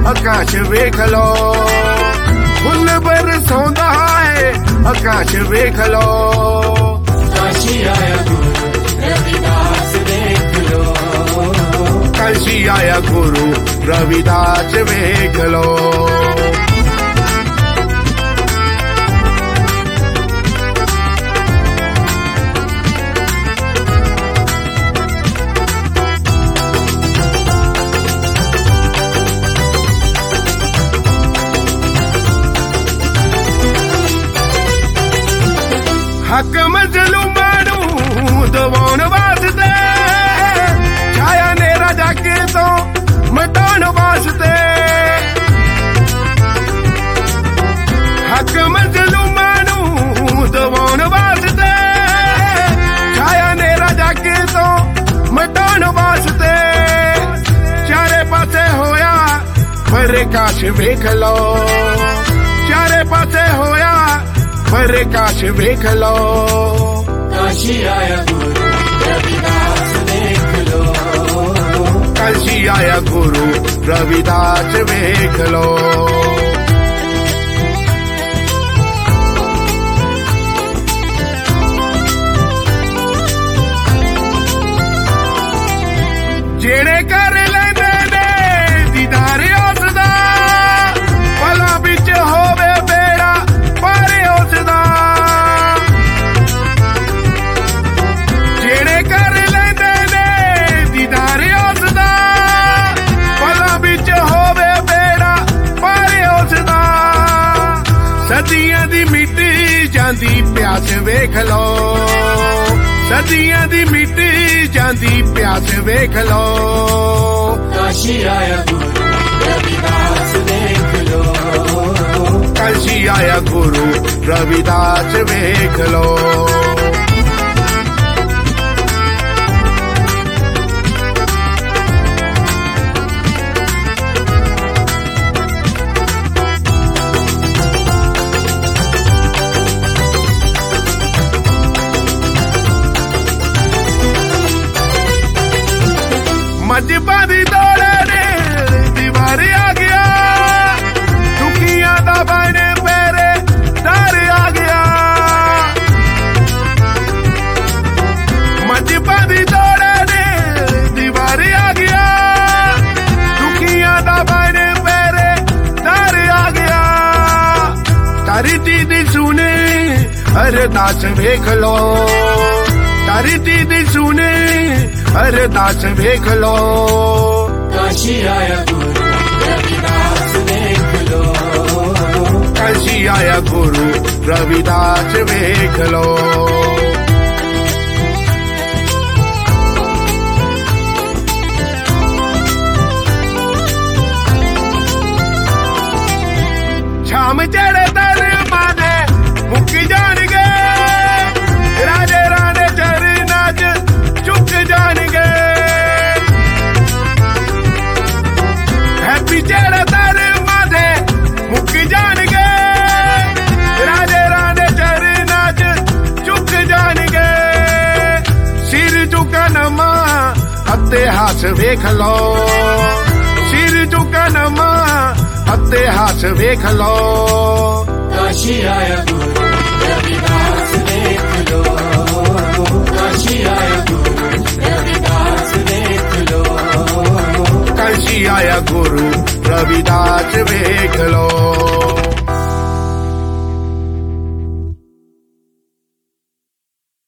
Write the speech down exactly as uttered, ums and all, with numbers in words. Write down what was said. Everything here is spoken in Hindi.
आकाश वेख लो, फुल बरसोंदा है आकाश वेख लो। काशी आया गुरु रविदास देख लो, काशी आया गुरु रविदास वेख लो। हक मजलूमां नूं दवाउण वास्ते, छाया नेरा जाके तो मिटाउण वास्ते। हक मजलूमां नूं दवाउण वास्ते, छाया नेरा जाके तो मिटाउण वास्ते। चारे पासे होया प्रकाश वेख लो, चारे पासे होया प्रकाश वेख लो। काशी आया गुरु रविदास देख लो, काशी आया गुरु रविदास वेख लो। जेड़े कर लेंदे ने दीदार उसदा, भला बिच होवे बेड़ा पार उसदा। जेड़े कर लेंदे ने दीदार उसदा, भला बिच होवे बेड़ा पार उसदा। सदियां दी मिटी जांदी प्यास वेख लो, सदियां दी मिटी जांदी प्यास वेख लो। काशी आया गुरु रविदास देख लो, काशी आया गुरु रविदास वेख लो। मजबा दी दौड़े ने दीवार आ गया, दुखियां दा बन पेरे डर आ गया। मजबा दी दौड़े ने दीवार आ गया, दुखियां दा बन पेरे डर आ गया। तारी दीदी सुने अरदास वेख लो, तारी दीदी सुने अरदास वेख लो। काशी आया गुरु रविदास देख लो, काशी आया गुरु रविदास वेख लो। शाम चढ़े दर माने मुक जाणगे, राजे राणे चरना च झुक जाणगे। हैप्पी चढ़े दर माने मुक जाणगे, राजे राणे चरना च झुक जाणगे। सिर झुका नमा इतिहास वेख लो, सिर झुका नमा इतिहास वेख लो। काशी आया गुरु रविदास देख लो, काशी आया गुरु रविदास देख लो, काशी आया गुरु रविदास वेख लो।